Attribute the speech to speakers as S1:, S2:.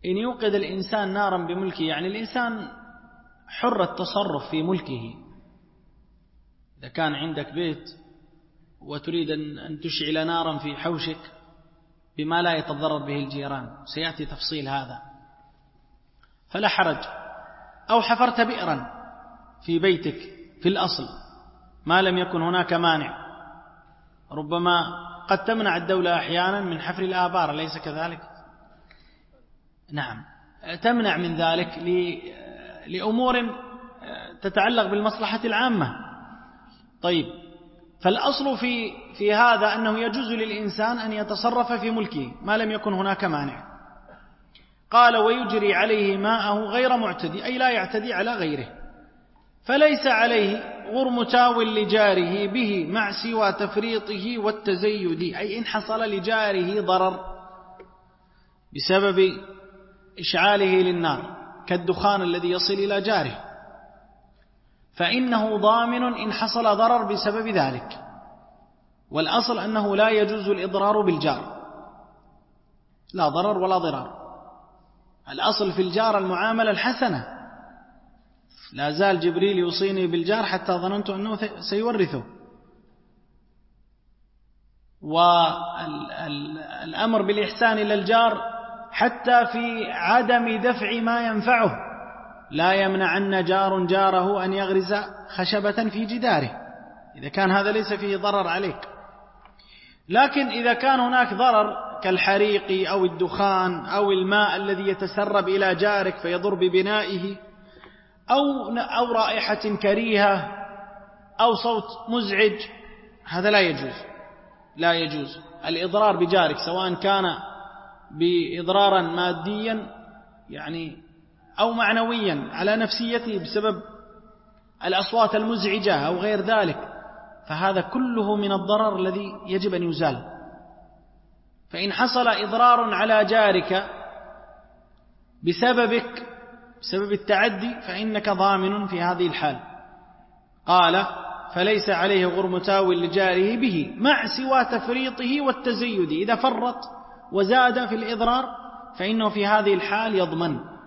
S1: إن يوقد الإنسان نارا بملكه، يعني الإنسان حر التصرف في ملكه. إذا كان عندك بيت وتريد أن تشعل نارا في حوشك بما لا يتضرر به الجيران، سيأتي تفصيل هذا، فلا حرج. أو حفرت بئرا في بيتك في الأصل ما لم يكن هناك مانع، ربما قد تمنع الدولة أحيانا من حفر الآبار، ليس كذلك؟ نعم، تمنع من ذلك لأمور تتعلق بالمصلحة العامة. طيب، فالأصل في هذا أنه يجوز للإنسان أن يتصرف في ملكه ما لم يكن هناك مانع. قال: ويجري عليه ماءه غير معتدي، أي لا يعتدي على غيره، فليس عليه غرم تاو لجاره به مع سوى تفريطه والتزيد، أي إن حصل لجاره ضرر بسبب إشعاله للنار كالدخان الذي يصل إلى جاره، فإنه ضامن إن حصل ضرر بسبب ذلك. والأصل أنه لا يجوز الإضرار بالجار، لا ضرر ولا ضرار. الأصل في الجار المعاملة الحسنة. لا زال جبريل يوصيني بالجار حتى ظننت أنه سيورثه. والأمر بالإحسان إلى الجار حتى في عدم دفع ما ينفعه، لا يمنعن جار جاره أن يغرز خشبة في جداره إذا كان هذا ليس فيه ضرر عليك. لكن إذا كان هناك ضرر كالحريق أو الدخان أو الماء الذي يتسرب إلى جارك فيضر ببنائه، أو رائحة كريهة أو صوت مزعج، هذا لا يجوز الإضرار بجارك، سواء كان بإضرارا ماديا يعني أو معنويا على نفسيته بسبب الأصوات المزعجة أو غير ذلك، فهذا كله من الضرر الذي يجب أن يزال. فإن حصل إضرار على جارك بسبب التعدي فإنك ضامن في هذه الحال. قال: فليس عليه غرم تاو لجاره به مع سوى تفريطه والتزيد، إذا فرط وزاد في الإضرار فإنه في هذه الحال يضمن